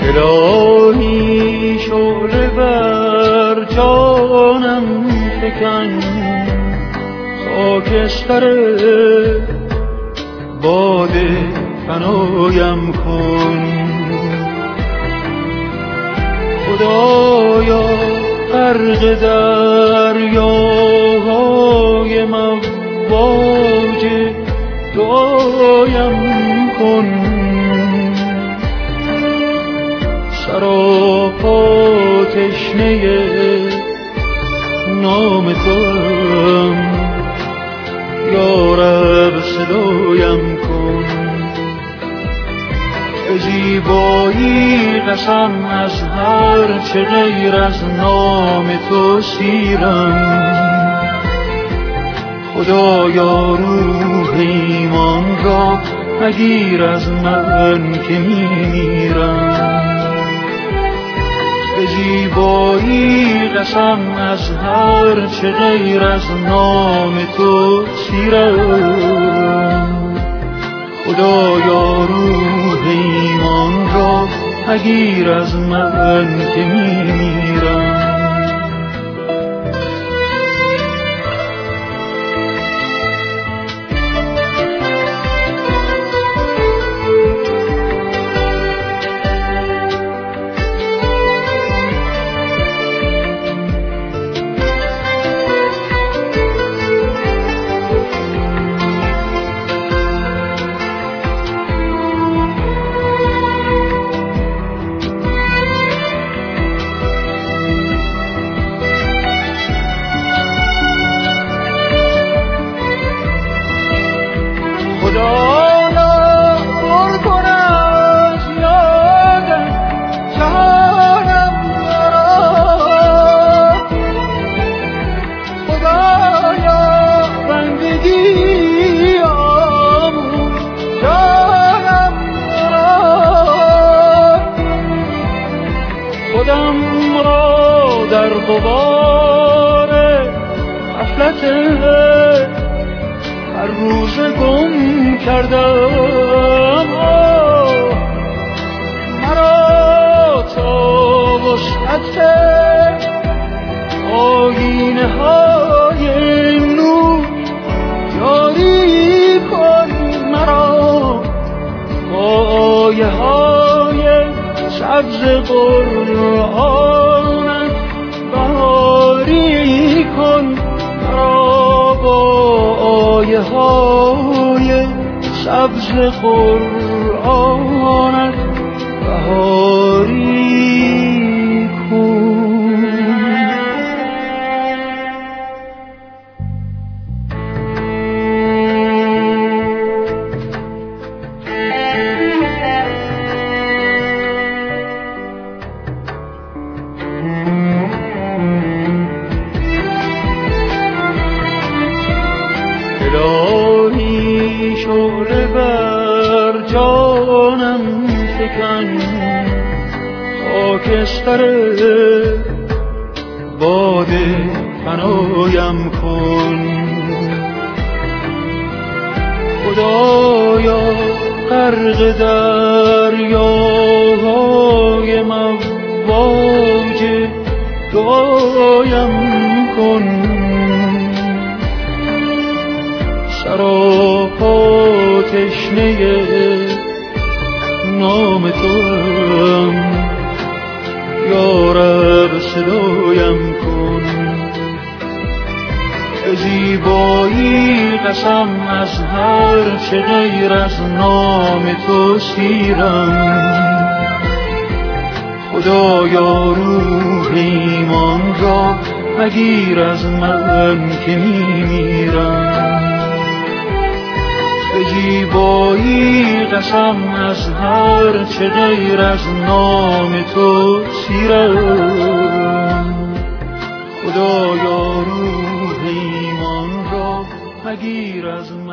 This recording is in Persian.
الهی شعله بر جانم فکن، خاکستر باد فنایم کن. خدایا غرق دریاهای مواج دعایم کن. سراپا تشنه نام توام، یا رب صدایم کن. به زیبایی قسم از هر چه غیر از نام تو سیرم. خدایا روح ایمان را مگیر از من که میمیرم. به زیبایی قسم از هر چه غیر از نام تو سیرم. خدایا روح ایمان را مگیر از من که میمیرم. خودم را در غبار غفلت هر روز گم کردم. مرا تا وسعت آیینه های نور جاری کن. مرا با آیه های سبز قرآنت بهاری کن. مرا با آیه های سبز قرآنت بهاری کن. الهی شعله بر جانم فکن، خاکستر باد فنایم کن. خدایا غرق دریاهای مواج دعایم کن. سراپا تشنه نام توام، یا رب صدایم کن. به زیبایی قسم از هر چه غیر از نام تو سیرم. خدایا روح ایمان را مگیر از من که میمیرم. به زیبایی قسم از هر چه غیر از نام تو سیرم. خدایا روح ایمان را مگیر از من